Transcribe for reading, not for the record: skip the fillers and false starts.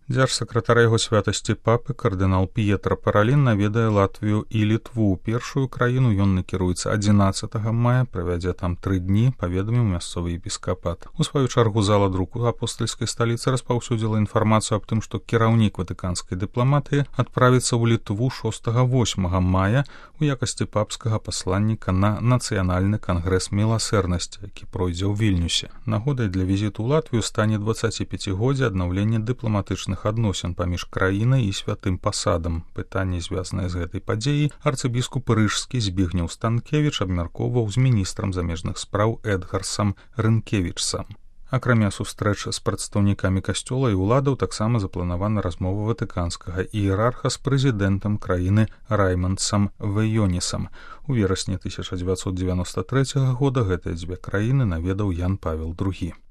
Дзяржсакратар яго святасці папы кардынал П'етра Паралін наведае Латвію і Літву. Першую краіну ён накіруецца 11 мая, правядзе там 3 дні, паведаміў мясцовы епіскапат. У сваю чаргу зала друку апостальскай сталіцы распаўсюдзіла інфармацыю аб тым, што кіраўнік ватыканскай дыпламатыі адправіцца ў Літву 6-8 мая у якасці папскага пасланніка на нацыянальны кангрэс міласэрнасці, які пройдзе ў Вільнюсе. Нагодай для візіту ў Латвію стане 25годдзе аднаўлення дыпламатычных адносін паміж краінай і святым пасадам. Пытанне, звязанае з гэтай падзеяй, арцыбіскуп рыжскі Збігнеў Станкевіч абмяркоўваў з міністрам замежных спраў Эдгарсам Рынкевічсам. Акрамя сустрэчы з прадстаўнікамі касцёла і ўладаў таксама запланавана размова ватыканскага іерарха з прэзідэнтам краіны Раймандсам Вэйонісам. У верасні 1993 года гэтыя дзве краіны наведаў Ян Павел II.